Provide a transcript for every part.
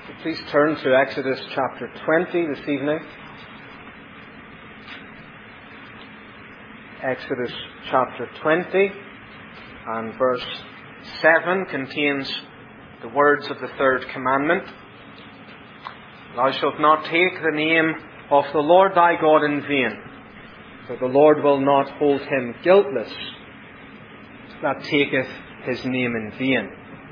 Please turn to Exodus chapter 20 this evening. Exodus chapter 20 and verse 7 contains the words of the third commandment. Thou shalt not take the name of the Lord thy God in vain, for the Lord will not hold him guiltless that taketh his name in vain.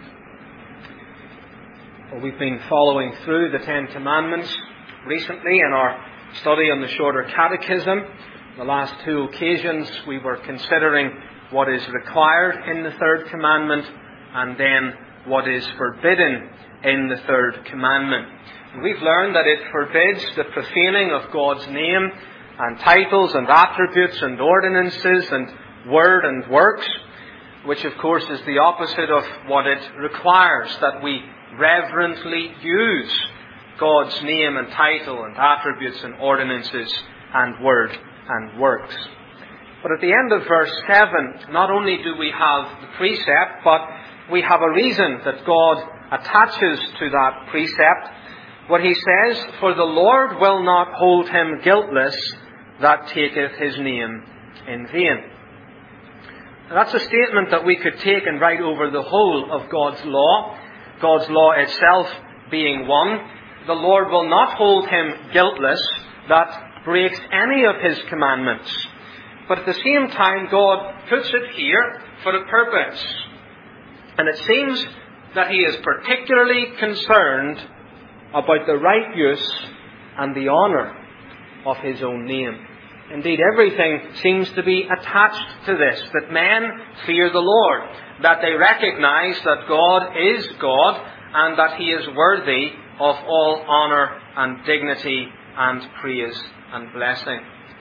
Well, we've been following through the Ten Commandments recently in our study on the Shorter Catechism. The last two occasions we were considering what is required in the third commandment and then what is forbidden in the third commandment. And we've learned that it forbids the profaning of God's name and titles and attributes and ordinances and word and works, which of course is the opposite of what it requires, that we reverently use God's name and title and attributes and ordinances and word and works. But at the end of verse 7, not only do we have the precept, but we have a reason that God attaches to that precept. What he says, for the Lord will not hold him guiltless that taketh his name in vain. Now, that's a statement that we could take and write over the whole of God's law itself being one. The Lord will not hold him guiltless that breaks any of his commandments. But at the same time, God puts it here for a purpose. And it seems that he is particularly concerned about the right use and the honour of his own name. Indeed, everything seems to be attached to this, that men fear the Lord, that they recognize that God is God and that he is worthy of all honour and dignity and praise and blessing.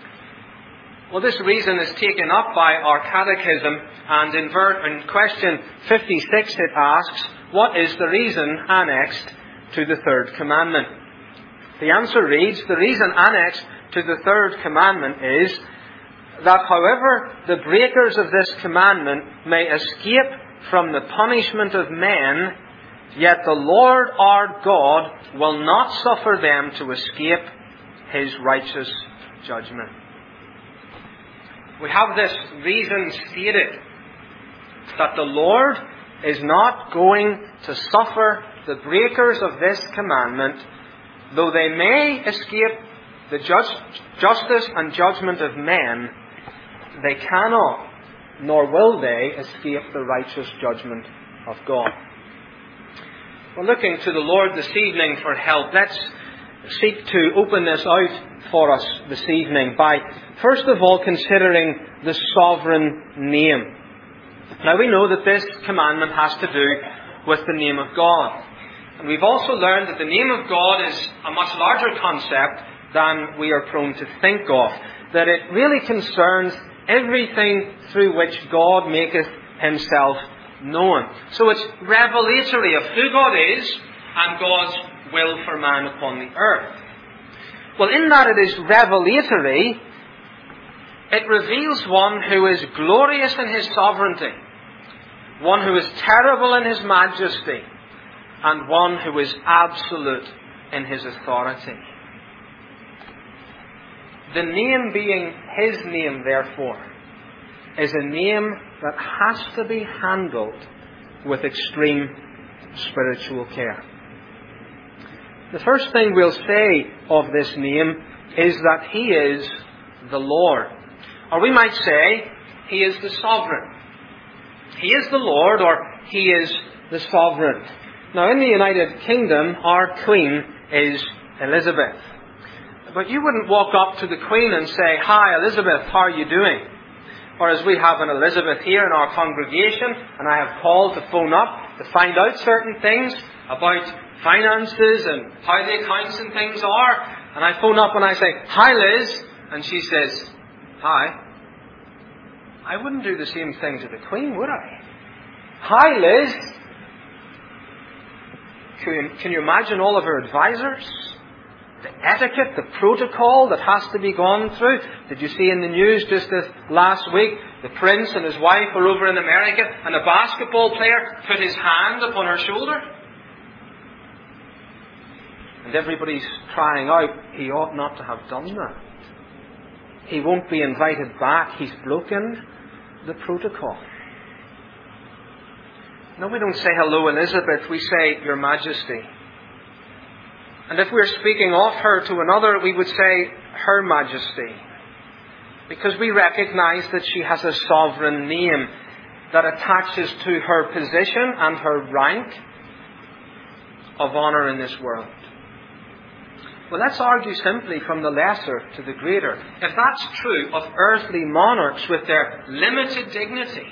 Well, this reason is taken up by our catechism, and in question 56 it asks, what is the reason annexed to the third commandment? The answer reads, the reason annexed to the third commandment is that however the breakers of this commandment may escape from the punishment of men, yet the Lord our God will not suffer them to escape his righteous judgment. We have this reason stated, that the Lord is not going to suffer the breakers of this commandment, though they may escape the justice and judgment of men, they cannot, nor will they, escape the righteous judgment of God. We're looking to the Lord this evening for help. Let's seek to open this out for us this evening by, first of all, considering the sovereign name. Now, we know that this commandment has to do with the name of God. And we've also learned that the name of God is a much larger concept than we are prone to think of. That it really concerns everything through which God maketh himself known. So it's revelatory of who God is and God's will for man upon the earth. Well, in that it is revelatory, it reveals one who is glorious in his sovereignty, one who is terrible in his majesty, and one who is absolute in his authority. The name being his name, therefore, is a name that has to be handled with extreme spiritual care. The first thing we'll say of this name is that he is the Lord. Or we might say, he is the sovereign. He is the Lord, or he is the sovereign. Now, in the United Kingdom, our Queen is Elizabeth. But you wouldn't walk up to the Queen and say, hi, Elizabeth, how are you doing? Or as we have an Elizabeth here in our congregation, and I have called to phone up to find out certain things about finances and how the accounts and things are. And I phone up and I say, hi, Liz. And she says, hi. I wouldn't do the same thing to the Queen, would I? Hi, Liz. Can you imagine all of her advisors? The etiquette, the protocol that has to be gone through. Did you see in the news just this last week, the Prince and his wife were over in America and a basketball player put his hand upon her shoulder? and everybody's crying out, he ought not to have done that. He won't be invited back. He's broken the protocol. No, we don't say, hello, Elizabeth. We say, Your Majesty. And if we're speaking of her to another, we would say, Her Majesty. Because we recognize that she has a sovereign name that attaches to her position and her rank of honour in this world. Well, let's argue simply from the lesser to the greater. If that's true of earthly monarchs with their limited dignity,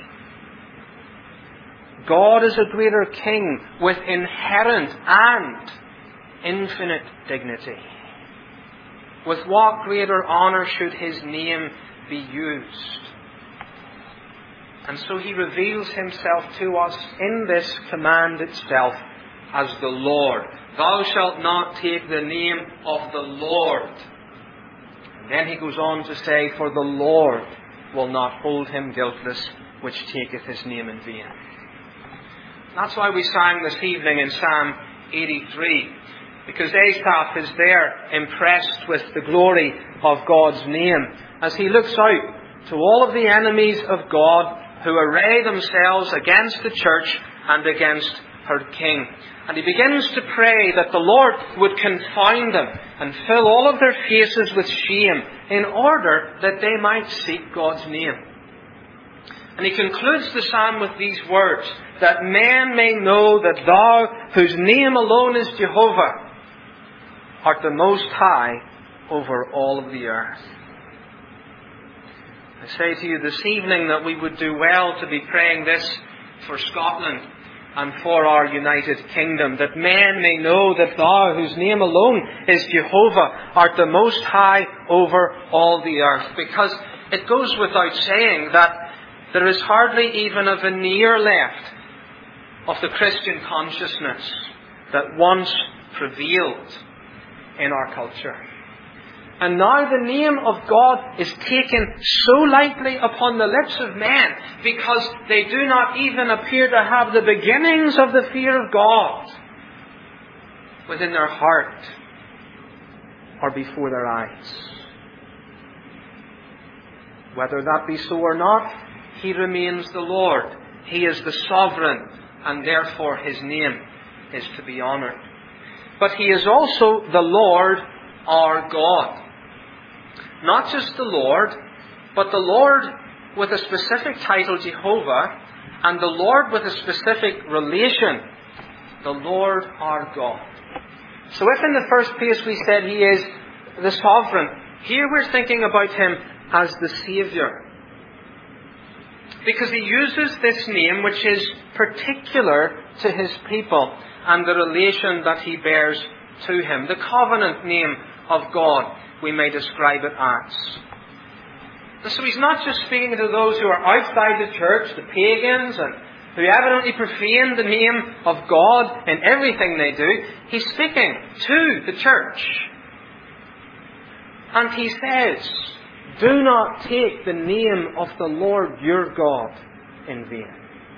God is a greater king with inherent and infinite dignity. With what greater honour should his name be used? And so he reveals himself to us in this command itself as the Lord. Thou shalt not take the name of the Lord. And then he goes on to say, For the Lord will not hold him guiltless which taketh his name in vain. That's why we sang this evening in Psalm 83. Because Asaph is there impressed with the glory of God's name as he looks out to all of the enemies of God who array themselves against the church and against her king. And he begins to pray that the Lord would confound them and fill all of their faces with shame in order that they might seek God's name. And he concludes the psalm with these words, that men may know that thou, whose name alone is Jehovah, art the most high over all of the earth. I say to you this evening that we would do well to be praying this for Scotland and for our United Kingdom, that men may know that thou, whose name alone is Jehovah, art the most high over all the earth. Because it goes without saying that there is hardly even a veneer left of the Christian consciousness that once prevailed in our culture. And now the name of God is taken so lightly upon the lips of men because they do not even appear to have the beginnings of the fear of God within their heart or before their eyes. Whether that be so or not, He remains the Lord. He is the sovereign, and therefore His name is to be honoured. But He is also the Lord our God. Not just the Lord, but the Lord with a specific title, Jehovah, and the Lord with a specific relation, the Lord our God. So if in the first place we said He is the sovereign, here we're thinking about Him as the Saviour. Because He uses this name which is particular to His people and the relation that He bears to Him. The covenant name of God, we may describe it as. So He's not just speaking to those who are outside the church, the pagans, and who evidently profane the name of God in everything they do. He's speaking to the church. And He says, do not take the name of the Lord your God in vain.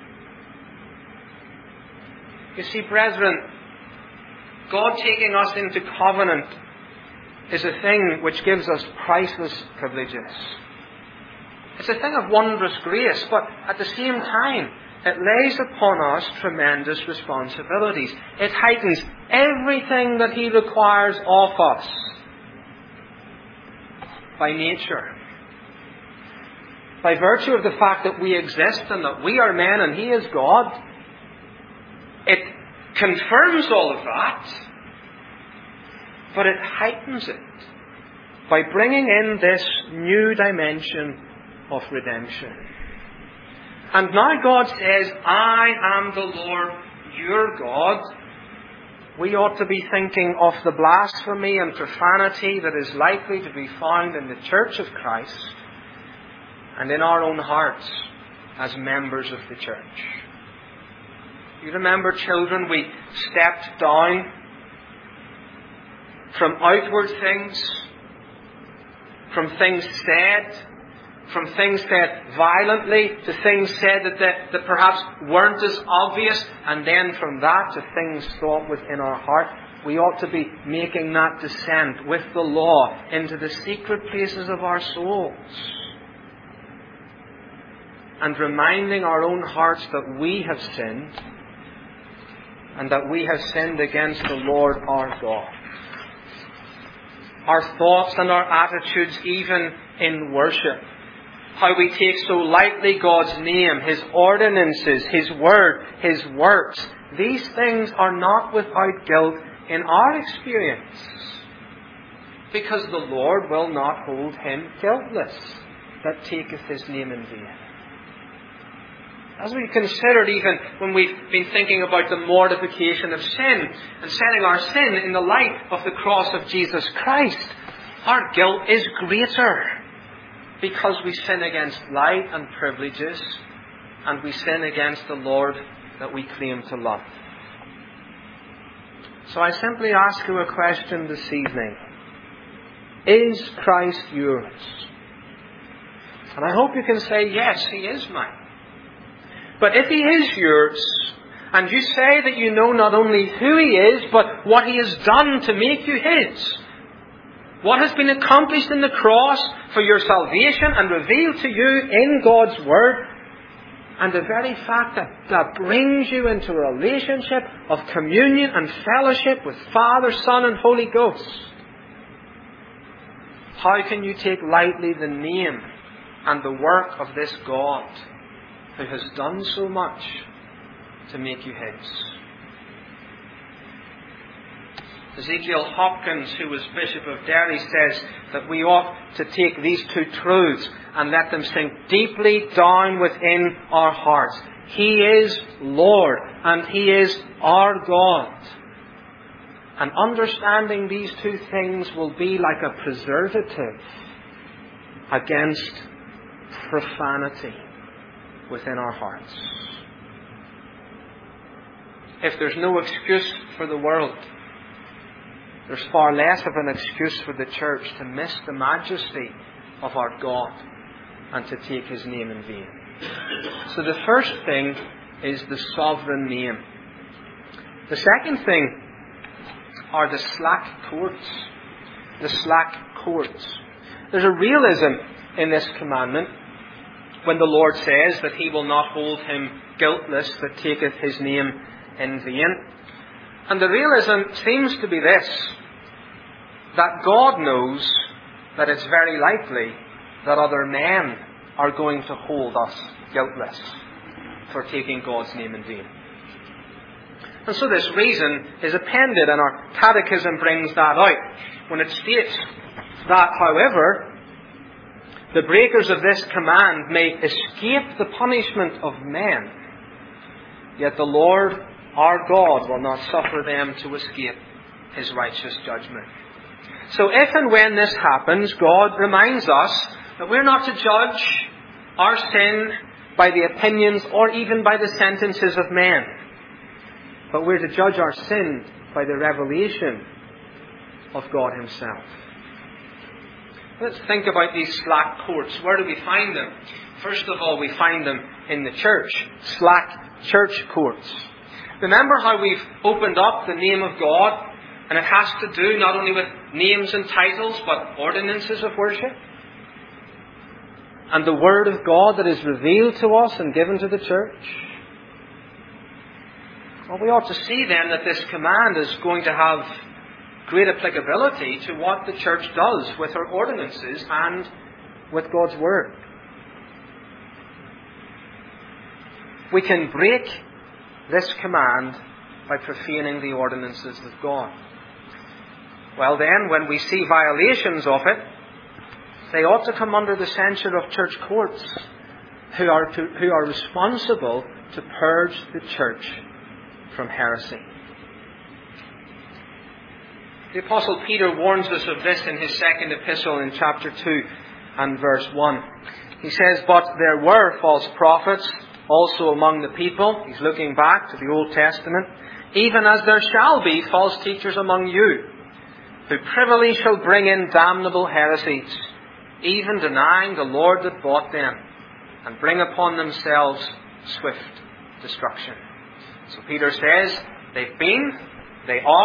You see, brethren, God taking us into covenant is a thing which gives us priceless privileges. It's a thing of wondrous grace, but at the same time, it lays upon us tremendous responsibilities. It heightens everything that He requires of us by nature. By virtue of the fact that we exist and that we are men and He is God, it confirms all of that, but it heightens it by bringing in this new dimension of redemption. And now God says, I am the Lord your God. We ought to be thinking of the blasphemy and profanity that is likely to be found in the Church of Christ and in our own hearts as members of the church. You remember, children, we stepped down from outward things, from things said, from things said violently to things said that perhaps weren't as obvious, and then from that to things thought within our heart. we ought to be making that descent with the law into the secret places of our souls, and reminding our own hearts that we have sinned, and that we have sinned against the Lord our God. Our thoughts and our attitudes, even in worship, how we take so lightly God's name, His ordinances, His word, His works, these things are not without guilt in our experience, because the Lord will not hold him guiltless that taketh His name in vain. As we considered, even when we've been thinking about the mortification of sin and setting our sin in the light of the cross of Jesus Christ, our guilt is greater because we sin against light and privileges, and we sin against the Lord that we claim to love. So I simply ask you a question this evening. Is Christ yours? And I hope you can say, yes, He is mine. But if He is yours, and you say that you know not only who He is, but what He has done to make you His, what has been accomplished in the cross for your salvation and revealed to you in God's Word, and the very fact that brings you into a relationship of communion and fellowship with Father, Son, and Holy Ghost, how can you take lightly the name and the work of this God who has done so much to make you His? Ezekiel Hopkins, who was Bishop of Derry, says that we ought to take these two truths and let them sink deeply down within our hearts. He is Lord, and He is our God. And understanding these two things will be like a preservative against profanity within our hearts. If there's no excuse for the world, there's far less of an excuse for the church to miss the majesty of our God and to take His name in vain. So the first thing is the sovereign name. The second thing are the slack courts. The slack courts. There's a realism in this commandment when the Lord says that He will not hold him guiltless that taketh His name in vain. And the realism seems to be this, that God knows that it's very likely that other men are going to hold us guiltless for taking God's name in vain. And so this reason is appended, and our catechism brings that out when it states that, however, the breakers of this command may escape the punishment of men, yet the Lord our God will not suffer them to escape His righteous judgment. So if and when this happens, God reminds us that we're not to judge our sin by the opinions or even by the sentences of men, but we're to judge our sin by the revelation of God Himself. Let's think about these slack courts. Where do we find them? First of all, we find them in the church. Slack church courts. Remember how we've opened up the name of God, and it has to do not only with names and titles, but ordinances of worship? And the Word of God that is revealed to us and given to the church? Well, we ought to see then that this command is going to have great applicability to what the church does with her ordinances and with God's Word. We can break this command by profaning the ordinances of God. Well then, when we see violations of it, they ought to come under the censure of church courts who are responsible to purge the church from heresy. The Apostle Peter warns us of this in his second epistle in chapter 2 and verse 1. He says, "But there were false prophets also among the people," he's looking back to the Old Testament, "even as there shall be false teachers among you, who privily shall bring in damnable heresies, even denying the Lord that bought them, and bring upon themselves swift destruction." So Peter says, they've been, they are,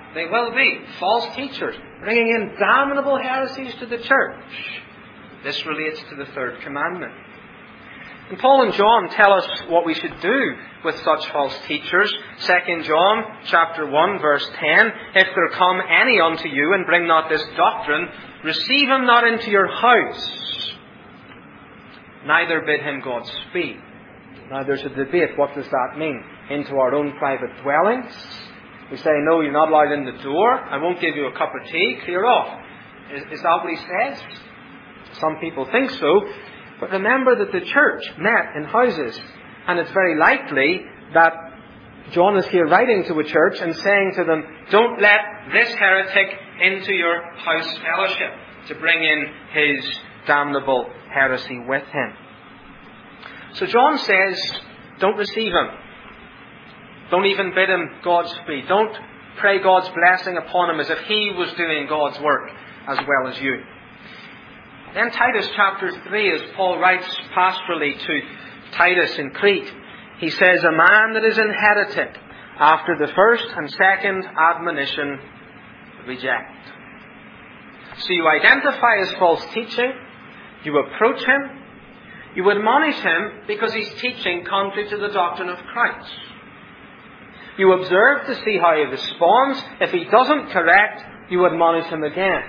They will be false teachers, bringing in damnable heresies to the church. This relates to the third commandment. And Paul and John tell us what we should do with such false teachers. 2 John chapter 1 verse 10, if there come any unto you and bring not this doctrine, receive him not into your house, neither bid him Godspeed. Now there's a debate. What does that mean? Into our own private dwellings? We say, no, you're not allowed in the door. I won't give you a cup of tea. Clear off. Is that what he says? Some people think so. But remember that the church met in houses. And it's very likely that John is here writing to a church and saying to them, don't let this heretic into your house fellowship, to bring in his damnable heresy with him. So John says, don't receive him. Don't even bid him Godspeed. Don't pray God's blessing upon him as if he was doing God's work as well as you. Then Titus chapter 3, as Paul writes pastorally to Titus in Crete, he says, a man that is an heretic, after the first and second admonition, reject. So you identify his false teaching, you approach him, you admonish him because he's teaching contrary to the doctrine of Christ. You observe to see how he responds. If he doesn't correct, you admonish him again.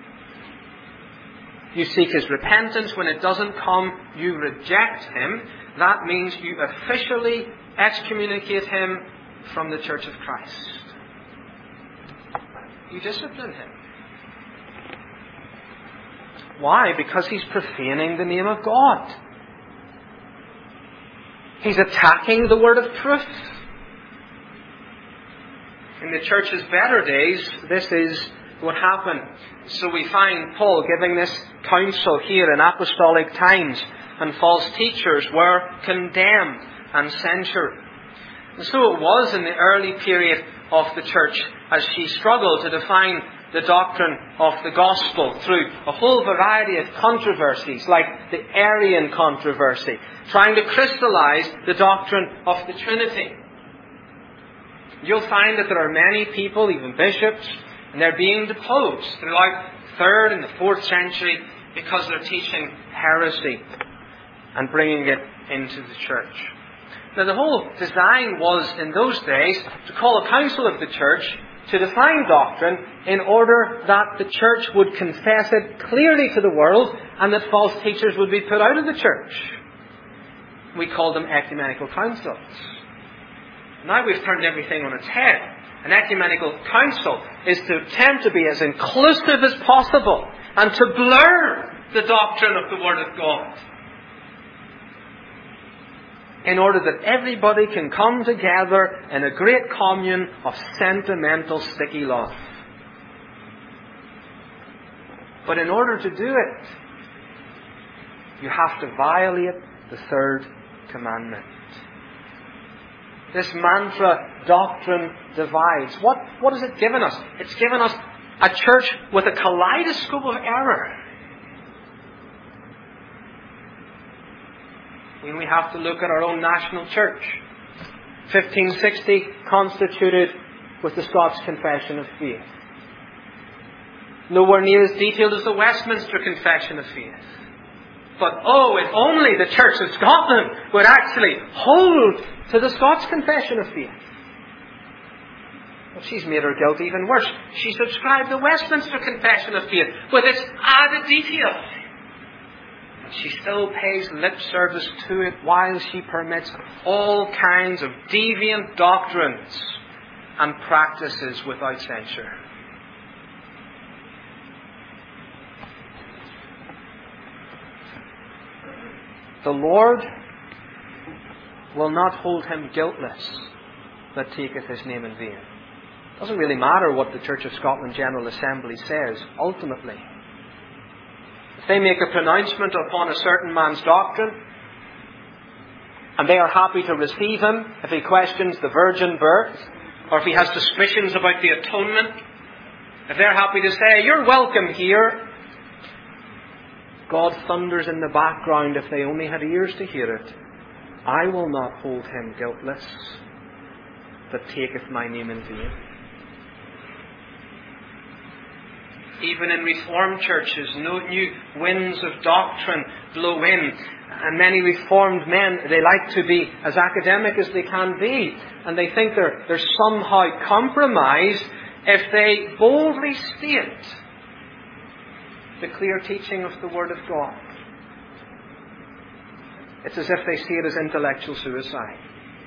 You seek his repentance. When it doesn't come, you reject him. That means you officially excommunicate him from the Church of Christ. You discipline him. Why? Because he's profaning the name of God. He's attacking the word of truth. In the church's better days, this is what happened. So we find Paul giving this counsel here in apostolic times, and false teachers were condemned and censured. And so it was in the early period of the church as she struggled to define the doctrine of the gospel through a whole variety of controversies, like the Arian controversy, trying to crystallize the doctrine of the Trinity. You'll find that there are many people, even bishops, and they're being deposed throughout the 3rd and the 4th century because they're teaching heresy and bringing it into the church. Now the whole design was in those days to call a council of the church to define doctrine in order that the church would confess it clearly to the world and that false teachers would be put out of the church. We call them ecumenical councils. Now we've turned everything on its head. An ecumenical council is to attempt to be as inclusive as possible and to blur the doctrine of the Word of God in order that everybody can come together in a great commune of sentimental, sticky love. But in order to do it, you have to violate the 3rd commandment. This mantra, doctrine divides. What has it given us? It's given us a church with a kaleidoscope of error. When we have to look at our own national church. 1560 constituted with the Scots Confession of Faith. Nowhere near as detailed as the Westminster Confession of Faith. But if only the Church of Scotland would actually hold to the Scots Confession of Faith. Well, she's made her guilt even worse. She subscribed the Westminster Confession of Faith with its added detail. And she still pays lip service to it while she permits all kinds of deviant doctrines and practices without censure. The Lord will not hold him guiltless that taketh his name in vain. It doesn't really matter what the Church of Scotland General Assembly says, ultimately. If they make a pronouncement upon a certain man's doctrine, and they are happy to receive him if he questions the virgin birth, or if he has suspicions about the atonement, if they're happy to say, you're welcome here, God thunders in the background if they only had ears to hear it. I will not hold him guiltless that taketh my name in vain. Even in Reformed churches, no new winds of doctrine blow in. And many Reformed men, they like to be as academic as they can be. And they think they're somehow compromised if they boldly state the clear teaching of the Word of God. It's as if they see it as intellectual suicide.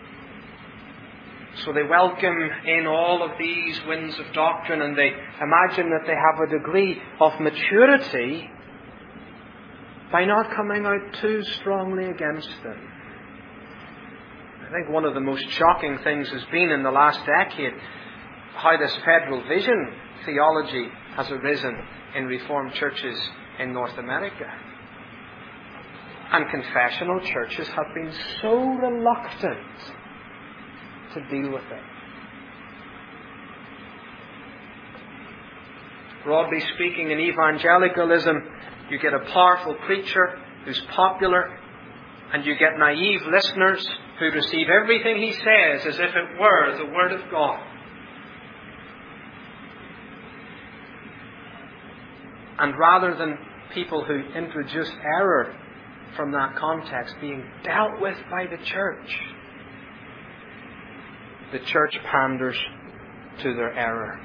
So they welcome in all of these winds of doctrine, and they imagine that they have a degree of maturity by not coming out too strongly against them. I think one of the most shocking things has been in the last decade how this federal vision theology has arisen in Reformed churches in North America. And confessional churches have been so reluctant to deal with it. Broadly speaking, in evangelicalism, you get a powerful preacher who's popular, and you get naive listeners who receive everything he says as if it were the Word of God. And rather than people who introduce error from that context being dealt with by the church panders to their error.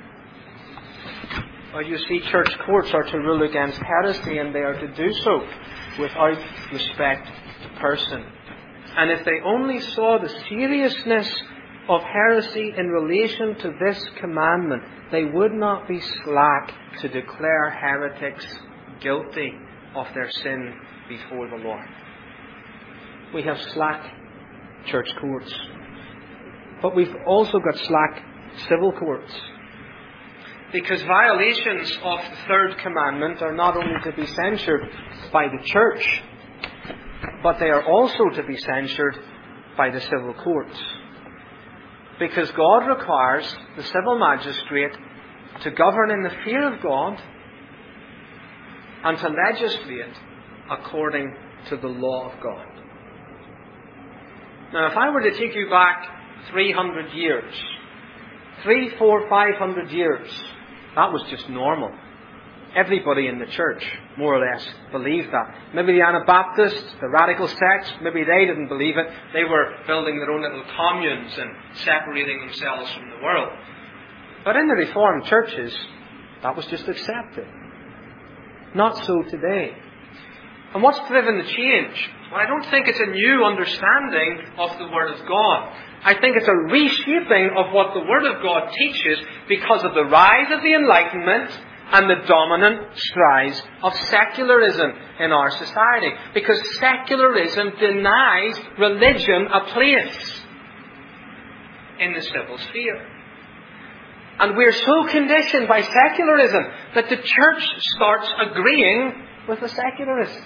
Well, you see, church courts are to rule against heresy, and they are to do so without respect to person. And if they only saw the seriousness of heresy in relation to this commandment, they would not be slack to declare heretics guilty of their sin before the Lord. We have slack church courts, but we've also got slack civil courts. Because violations of the third commandment are not only to be censured by the church, but they are also to be censured by the civil courts. Because God requires the civil magistrate to govern in the fear of God and to legislate according to the law of God. Now, if I were to take you back 300 years, 300, 400, 500 years, that was just normal. Everybody in the church, more or less, believed that. Maybe the Anabaptists, the radical sects, maybe they didn't believe it. They were building their own little communes and separating themselves from the world. But in the Reformed churches, that was just accepted. Not so today. And what's driven the change? Well, I don't think it's a new understanding of the Word of God. I think it's a reshaping of what the Word of God teaches because of the rise of the Enlightenment and the dominant strides of secularism in our society. Because secularism denies religion a place in the civil sphere. And we're so conditioned by secularism that the church starts agreeing with the secularists.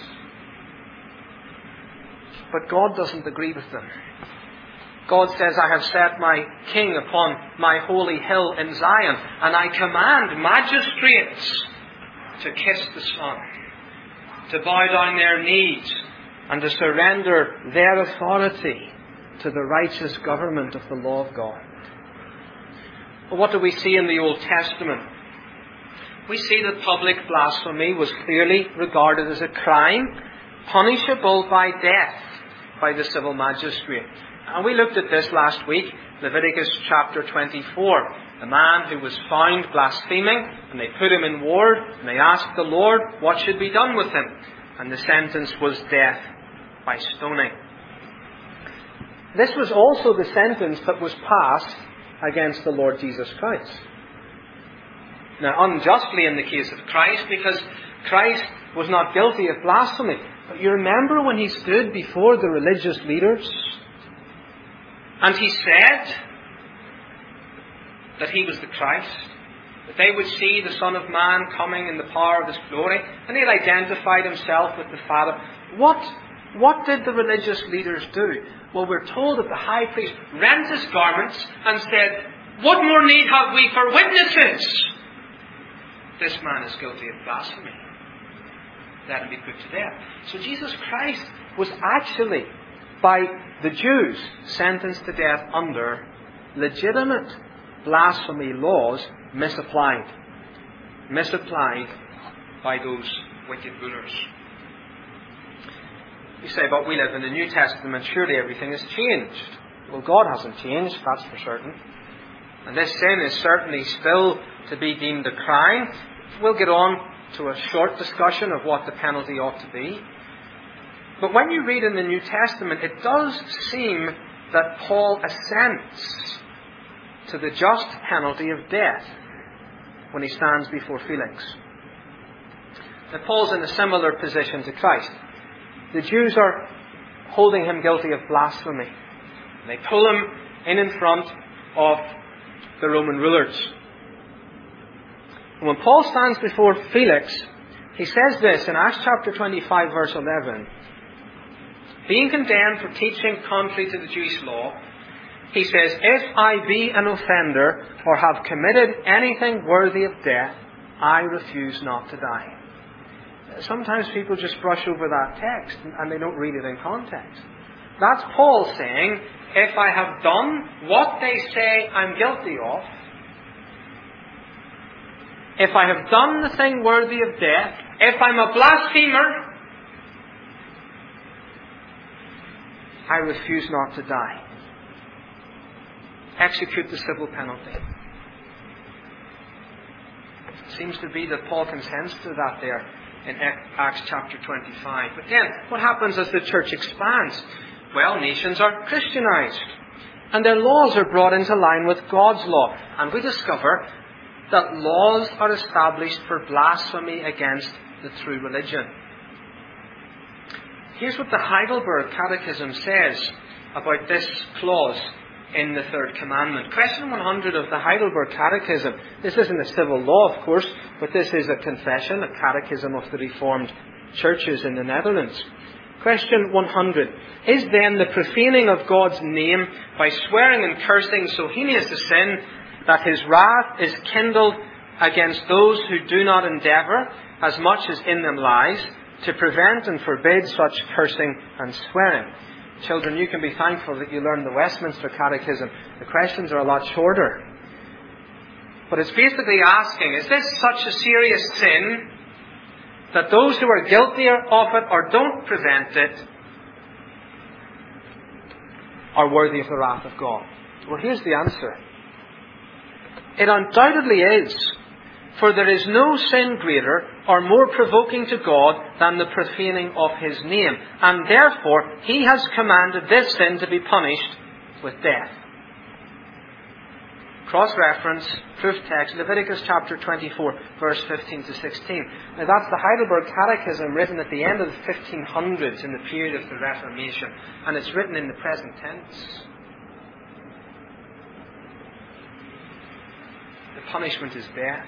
But God doesn't agree with them. God says, I have set my king upon my holy hill in Zion, and I command magistrates to kiss the Son, to bow down their knees, and to surrender their authority to the righteous government of the law of God. But what do we see in the Old Testament? We see that public blasphemy was clearly regarded as a crime, punishable by death by the civil magistrate. And we looked at this last week, Leviticus chapter 24. The man who was found blaspheming, and they put him in ward, and they asked the Lord, what should be done with him? And the sentence was death by stoning. This was also the sentence that was passed against the Lord Jesus Christ. Now, unjustly in the case of Christ, because Christ was not guilty of blasphemy. But you remember when he stood before the religious leaders, and he said that he was the Christ, that they would see the Son of Man coming in the power of his glory, and he had identified himself with the Father. What did the religious leaders do? Well, we're told that the high priest rent his garments and said, what more need have we for witnesses? This man is guilty of blasphemy. Let him be put to death. So Jesus Christ was actually, by the Jews, sentenced to death under legitimate blasphemy laws misapplied. misapplied by those wicked rulers. You say, but we live in the New Testament, surely everything has changed. Well, God hasn't changed, that's for certain. And this sin is certainly still to be deemed a crime. We'll get on to a short discussion of what the penalty ought to be. But when you read in the New Testament, it does seem that Paul assents to the just penalty of death when he stands before Felix. Now, Paul's in a similar position to Christ. The Jews are holding him guilty of blasphemy. They pull him in front of the Roman rulers. And when Paul stands before Felix, he says this in Acts chapter 25, verse 11. Being condemned for teaching contrary to the Jewish law, he says, if I be an offender or have committed anything worthy of death, I refuse not to die. Sometimes people just brush over that text and they don't read it in context. That's Paul saying, if I have done what they say I'm guilty of, if I have done the thing worthy of death, if I'm a blasphemer, I refuse not to die. Execute the civil penalty. It seems to be that Paul consents to that there in Acts chapter 25. But then, what happens as the church expands? Well, nations are Christianized, and their laws are brought into line with God's law. And we discover that laws are established for blasphemy against the true religion. Here's what the Heidelberg Catechism says about this clause in the third commandment. Question 100 of the Heidelberg Catechism. This isn't a civil law, of course, but this is a confession, a catechism of the Reformed churches in the Netherlands. Question 100. Is then the profaning of God's name by swearing and cursing so heinous a sin that his wrath is kindled against those who do not endeavour, as much as in them lies, to prevent and forbid such cursing and swearing? Children, you can be thankful that you learned the Westminster Catechism. The questions are a lot shorter. But it's basically asking, is this such a serious sin that those who are guilty of it or don't prevent it are worthy of the wrath of God? Well, here's the answer. It undoubtedly is. For there is no sin greater or more provoking to God than the profaning of His name. And therefore, He has commanded this sin to be punished with death. Cross-reference, proof text, Leviticus chapter 24, verse 15 to 16. Now that's the Heidelberg Catechism written at the end of the 1500s in the period of the Reformation. And it's written in the present tense. The punishment is death.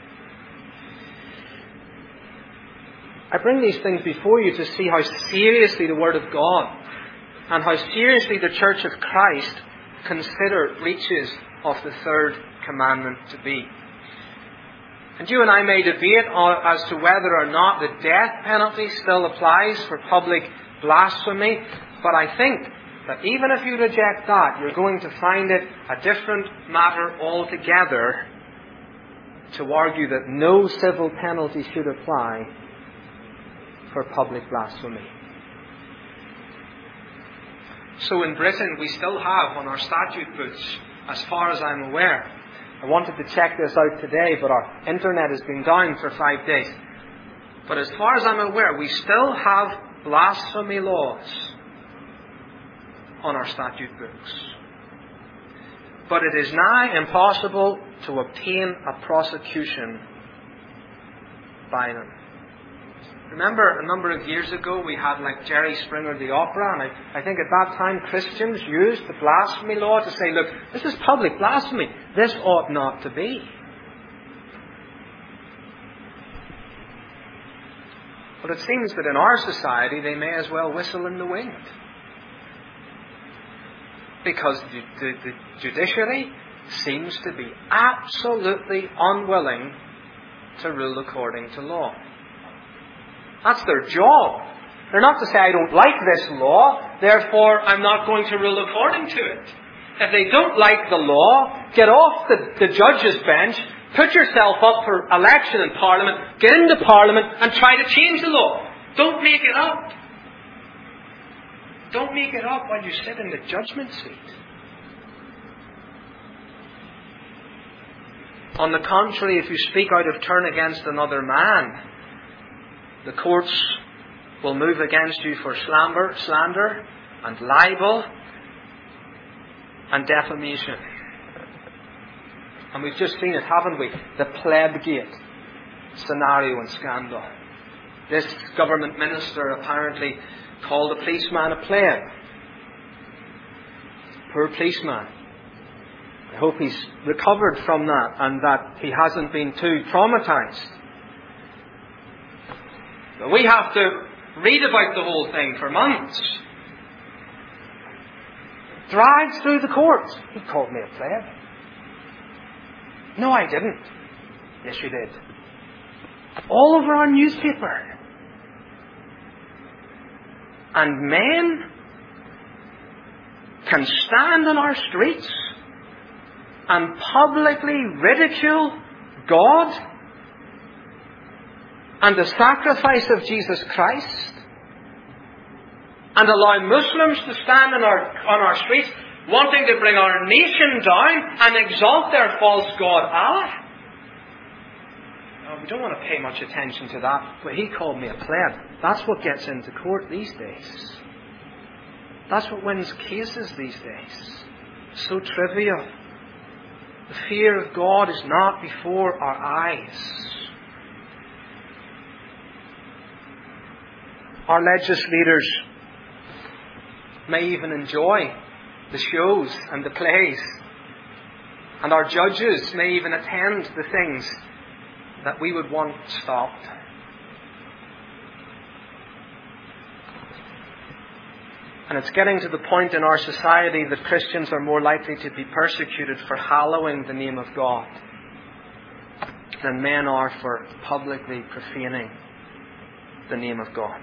I bring these things before you to see how seriously the Word of God and how seriously the Church of Christ consider breaches of the third commandment to be. And you and I may debate as to whether or not the death penalty still applies for public blasphemy, but I think that even if you reject that, you're going to find it a different matter altogether to argue that no civil penalty should apply for public blasphemy. So in Britain, we still have on our statute books, as far as I'm aware. I wanted to check this out today, but our internet has been down for 5 days. But as far as I'm aware, we still have blasphemy laws on our statute books. But it is now impossible to obtain a prosecution by them. Remember, a number of years ago, we had like Jerry Springer the Opera, and I think at that time Christians used the blasphemy law to say, look, this is public blasphemy. This ought not to be. But it seems that in our society, they may as well whistle in the wind. Because the judiciary seems to be absolutely unwilling to rule according to law. That's their job. They're not to say, I don't like this law, therefore I'm not going to rule according to it. If they don't like the law, get off the judge's bench, Put yourself up for election in Parliament, get into Parliament and try to change the law. Don't make it up. Don't make it up while you sit in the judgment seat. On the contrary, if you speak out of turn against another man, the courts will move against you for slander and libel and defamation. And we've just seen it, haven't we? The plebgate scenario and scandal. This government minister apparently called a policeman a pleb. Poor policeman. I hope he's recovered from that and that he hasn't been too traumatized. But we have to read about the whole thing for months. Dragged through the courts. He called me a pleb. No, I didn't. Yes, you did. All over our newspaper. And men can stand on our streets and publicly ridicule God and the sacrifice of Jesus Christ, and allow Muslims to stand on our streets wanting to bring our nation down and exalt their false god Allah. We don't want to pay much attention to that, but he called me a pleb. That's what gets into court these days. That's what wins cases these days. So trivial. The fear of God is not before our eyes. Our legislators may even enjoy the shows and the plays. And our judges may even attend the things that we would want stopped. And it's getting to the point in our society that Christians are more likely to be persecuted for hallowing the name of God than men are for publicly profaning the name of God.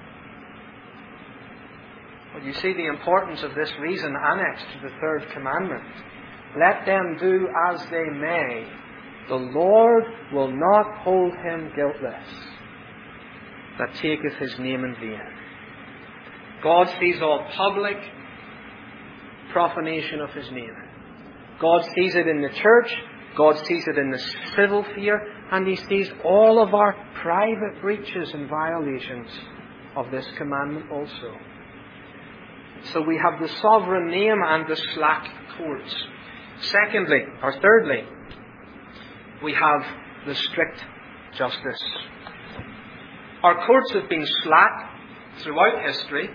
But you see the importance of this reason annexed to the third commandment. Let them do as they may, the Lord will not hold him guiltless that taketh his name in vain. God sees all public profanation of his name. God sees it in the church, God sees it in the civil sphere, and he sees all of our private breaches and violations of this commandment also. So we have the sovereign name and the slack courts. Thirdly, we have the strict justice. Our courts have been slack throughout history,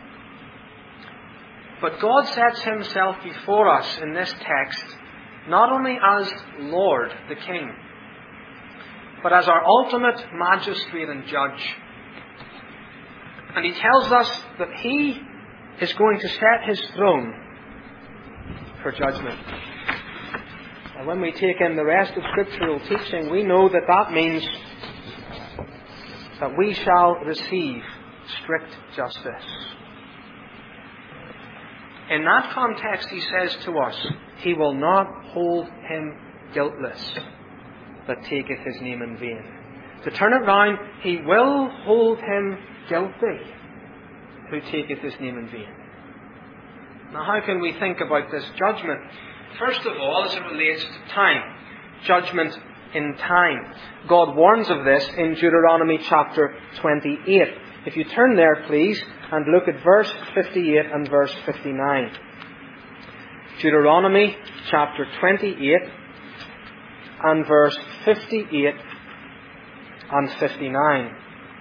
but God sets himself before us in this text not only as Lord, the King, but as our ultimate magistrate and judge. And he tells us that he is going to set his throne for judgment. And when we take in the rest of scriptural teaching, we know that that means that we shall receive strict justice. In that context, he says to us, he will not hold him guiltless that taketh his name in vain. To turn it round, he will hold him guilty who taketh his name in vain. Now, how can we think about this judgment? First of all, as it relates to time. Judgment in time. God warns of this in Deuteronomy chapter 28. If you turn there, please, and look at verse 58 and verse 59. Deuteronomy chapter 28 and verse 58 and 59.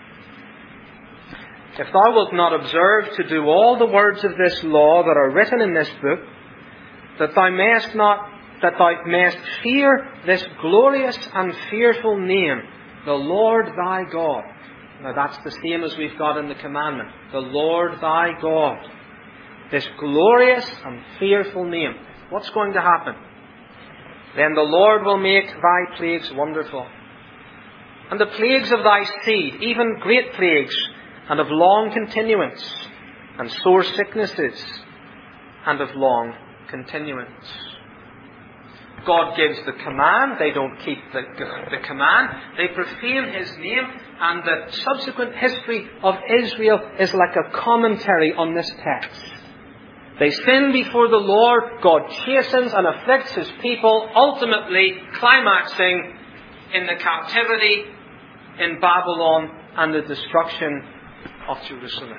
If thou wilt not observe to do all the words of this law that are written in this book, that thou mayest fear this glorious and fearful name, the Lord thy God. Now that's the same as we've got in the commandment. The Lord thy God. This glorious and fearful name. What's going to happen? Then the Lord will make thy plagues wonderful. And the plagues of thy seed, even great plagues, and of long continuance, and sore sicknesses, and of long continuance. God gives the command, they don't keep the command, they profane His name, and the subsequent history of Israel is like a commentary on this text. They sin before the Lord, God chastens and afflicts His people, ultimately climaxing in the captivity in Babylon and the destruction of Jerusalem.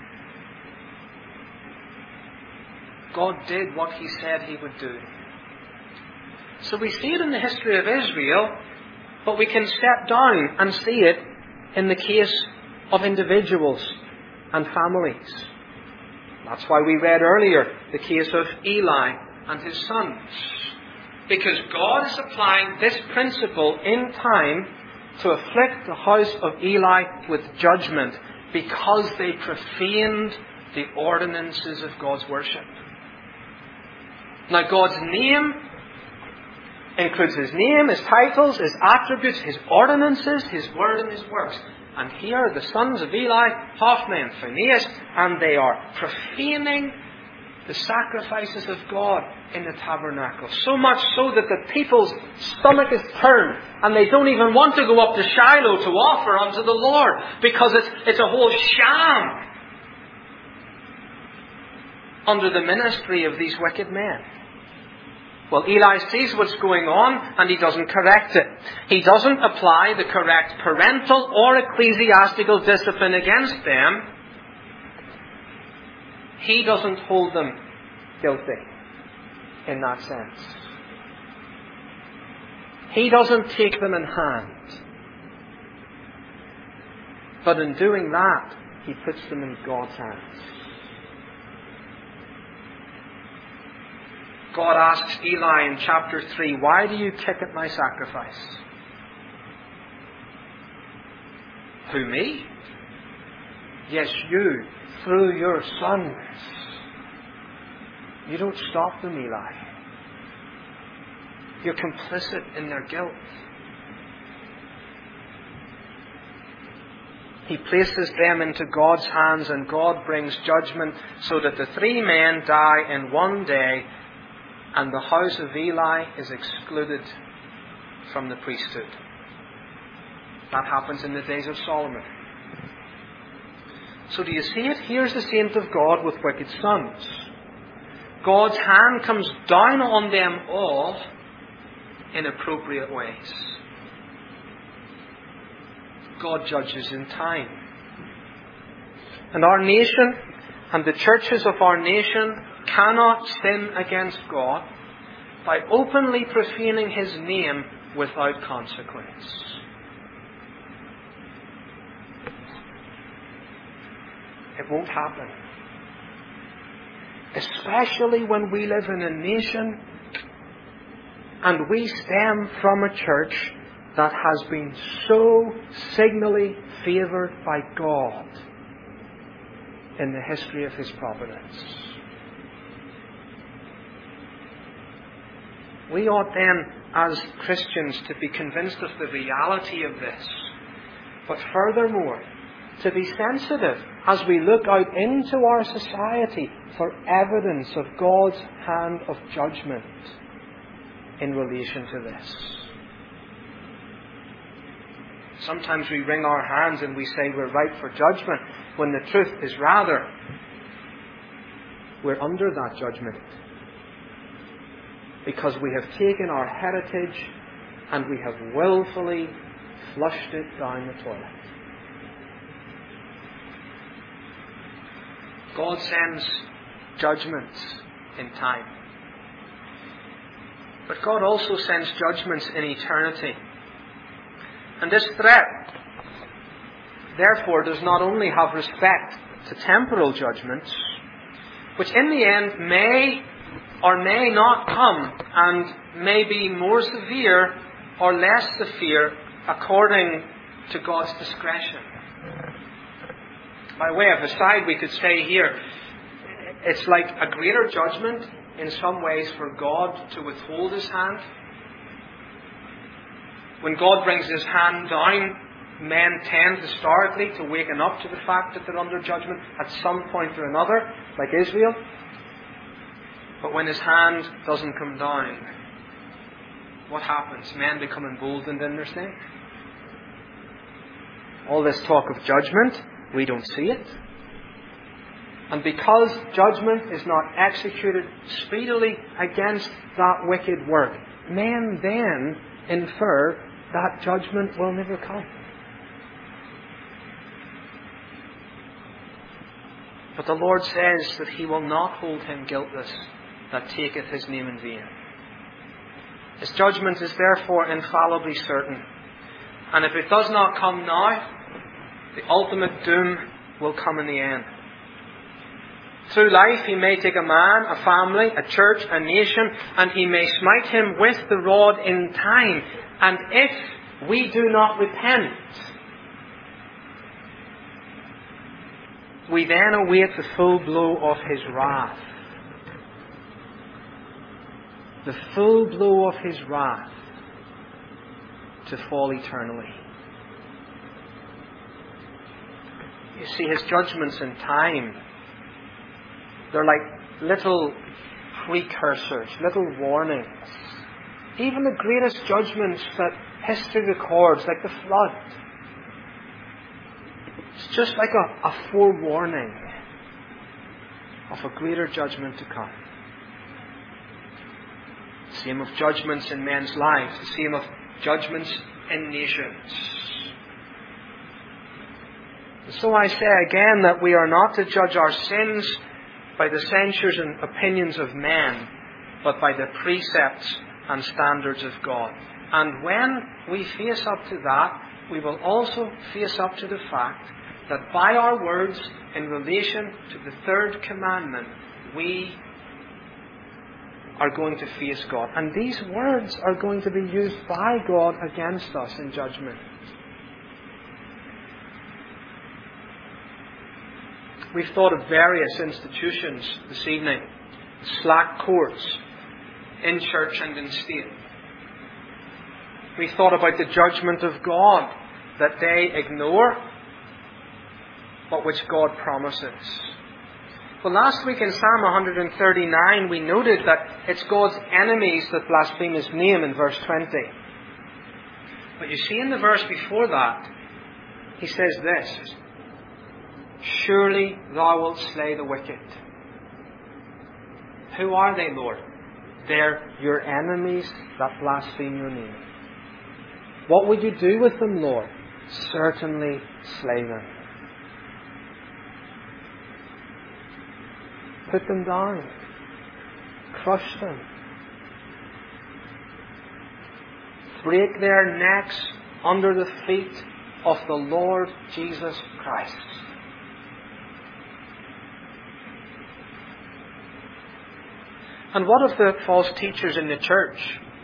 God did what He said He would do. So we see it in the history of Israel, but we can step down and see it in the case of individuals and families. That's why we read earlier the case of Eli and his sons. Because God is applying this principle in time to afflict the house of Eli with judgment because they profaned the ordinances of God's worship. Now God's name includes His name, His titles, His attributes, His ordinances, His word and His works. And here are the sons of Eli, Hophni and Phinehas, and they are profaning the sacrifices of God in the tabernacle. So much so that the people's stomach is turned, and they don't even want to go up to Shiloh to offer unto the Lord, because it's a whole sham under the ministry of these wicked men. Well, Eli sees what's going on and he doesn't correct it. He doesn't apply the correct parental or ecclesiastical discipline against them. He doesn't hold them guilty in that sense. He doesn't take them in hand. But in doing that, He puts them in God's hands. God asks Eli in chapter 3, "Why do you kick at my sacrifice?" Who, me? Yes, you, through your sons. You don't stop them, Eli. You're complicit in their guilt. He places them into God's hands, and God brings judgment so that the 3 men die in one day, and the house of Eli is excluded from the priesthood. That happens in the days of Solomon. So do you see it? Here's the saint of God with wicked sons. God's hand comes down on them all in appropriate ways. God judges in time. And our nation and the churches of our nation cannot sin against God by openly profaning His name without consequence. It won't happen. Especially when we live in a nation and we stem from a church that has been so signally favoured by God in the history of His providence. We ought then, as Christians, to be convinced of the reality of this. But furthermore, to be sensitive as we look out into our society for evidence of God's hand of judgment in relation to this. Sometimes we wring our hands and we say we're ripe for judgment, when the truth is rather we're under that judgment. Because we have taken our heritage and we have willfully flushed it down the toilet. God sends judgments in time. But God also sends judgments in eternity. And this threat, therefore, does not only have respect to temporal judgments, which in the end may or may not come and may be more severe or less severe according to God's discretion. By way of aside, we could say here, it's like a greater judgment in some ways for God to withhold His hand. When God brings His hand down, men tend historically to waken up to the fact that they're under judgment at some point or another, like Israel. But when His hand doesn't come down, what happens? Men become emboldened in their sin. All this talk of judgment, we don't see it. And because judgment is not executed speedily against that wicked work, men then infer that judgment will never come. But the Lord says that He will not hold him guiltless that taketh His name in vain. His judgment is therefore infallibly certain. And if it does not come now, the ultimate doom will come in the end. Through life He may take a man, a family, a church, a nation, and He may smite him with the rod in time. And if we do not repent, we then await the full blow of His wrath. The full blow of His wrath to fall eternally. You see, His judgments in time, they're like little precursors, little warnings. Even the greatest judgments that history records, like the flood, it's just like a forewarning of a greater judgment to come. The same of judgments in men's lives, the same of judgments in nations. So I say again that we are not to judge our sins by the censures and opinions of men, but by the precepts and standards of God. And when we face up to that, we will also face up to the fact that by our words in relation to the third commandment, we are going to face God. And these words are going to be used by God against us in judgment. We've thought of various institutions this evening, slack courts, in church and in state. We thought about the judgment of God, that they ignore, but which God promises. Well, last week in Psalm 139, we noted that it's God's enemies that blaspheme His name in verse 20. But you see in the verse before that, He says this, surely Thou wilt slay the wicked. Who are they, Lord? They're your enemies that blaspheme your name. What would you do with them, Lord? Certainly slay them. Put them down. Crush them. Break their necks under the feet of the Lord Jesus Christ. And what of the false teachers in the church?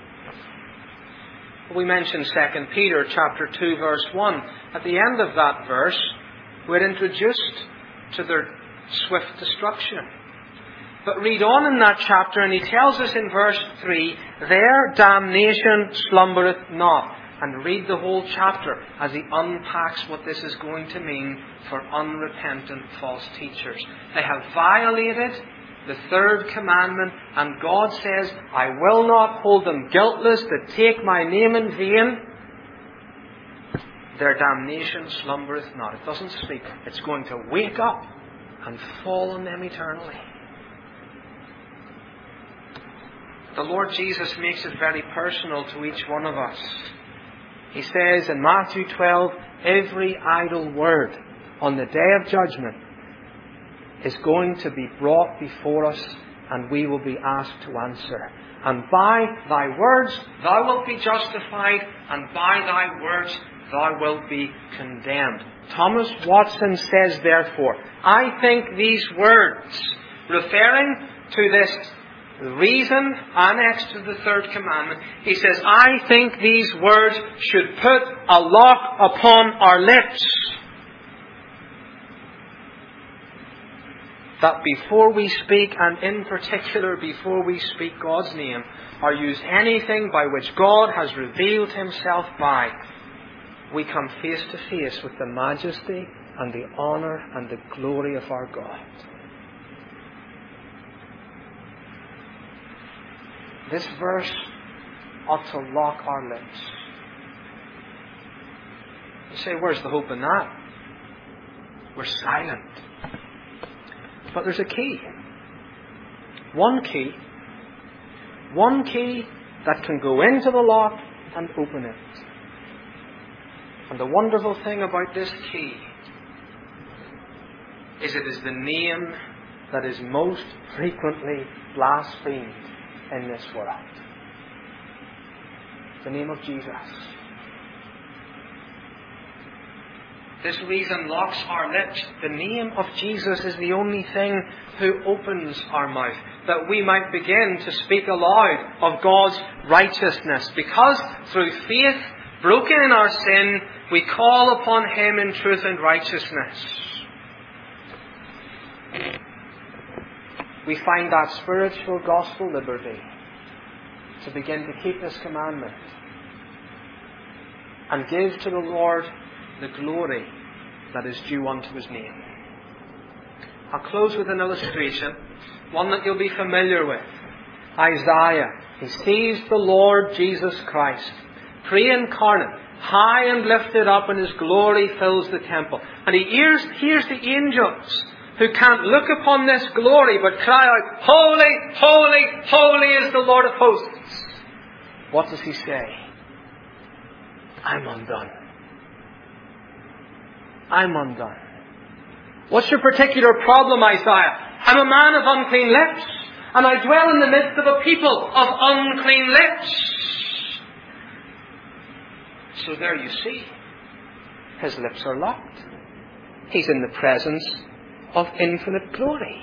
We mentioned 2 Peter chapter 2 verse 1. At the end of that verse, we're introduced to their swift destruction. But read on in that chapter and he tells us in verse 3, their damnation slumbereth not. And read the whole chapter as he unpacks what this is going to mean for unrepentant false teachers. They have violated the third commandment, and God says, I will not hold them guiltless that take my name in vain. Their damnation slumbereth not. It doesn't speak. It's going to wake up and fall on them eternally. The Lord Jesus makes it very personal to each one of us. He says in Matthew 12, every idle word on the day of judgment is going to be brought before us, and we will be asked to answer. And by thy words thou wilt be justified, and by thy words thou wilt be condemned. Thomas Watson says, therefore, I think these words, referring to this reason annexed to the third commandment, he says, I think these words should put a lock upon our lips, that before we speak, and in particular before we speak God's name, or use anything by which God has revealed Himself by, we come face to face with the majesty and the honour and the glory of our God. This verse ought to lock our lips. You say, where's the hope in that? We're silent. But there's a key. One key that can go into the lock and open it. And the wonderful thing about this key is it is the name that is most frequently blasphemed in this world. The name of Jesus. This reason locks our lips. The name of Jesus is the only thing who opens our mouth, that we might begin to speak aloud of God's righteousness. Because through faith, broken in our sin, we call upon Him in truth and righteousness. We find that spiritual gospel liberty to begin to keep this commandment and give to the Lord the glory that is due unto His name. I'll close with an illustration, one that you'll be familiar with. Isaiah. He sees the Lord Jesus Christ, pre-incarnate, high and lifted up, and His glory fills the temple. And he hears the angels who can't look upon this glory but cry out, Holy, holy, holy is the Lord of hosts. What does he say? I'm undone. I'm undone. What's your particular problem, Isaiah? I'm a man of unclean lips, and I dwell in the midst of a people of unclean lips. So there you see, his lips are locked. He's in the presence of infinite glory.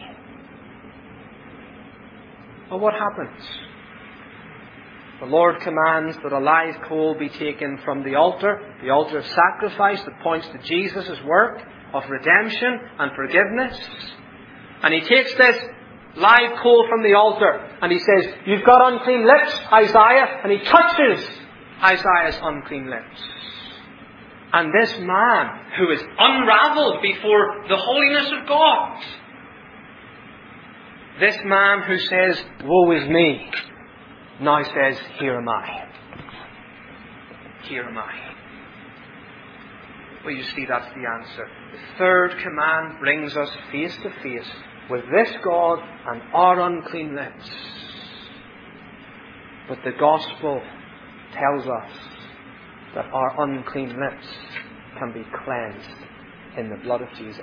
But what happens? The Lord commands that a live coal be taken from the altar of sacrifice that points to Jesus' work of redemption and forgiveness. And He takes this live coal from the altar and He says, you've got unclean lips, Isaiah. And He touches Isaiah's unclean lips. And this man who is unraveled before the holiness of God, this man who says, woe is me, now says, here am I. Here am I. Well, you see, that's the answer. The third command brings us face to face with this God and our unclean lips. But the gospel tells us that our unclean lips can be cleansed in the blood of Jesus.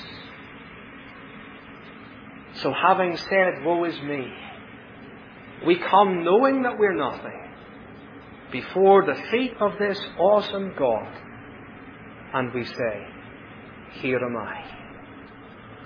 So having said, woe is me, we come knowing that we're nothing before the feet of this awesome God, and we say, here am I.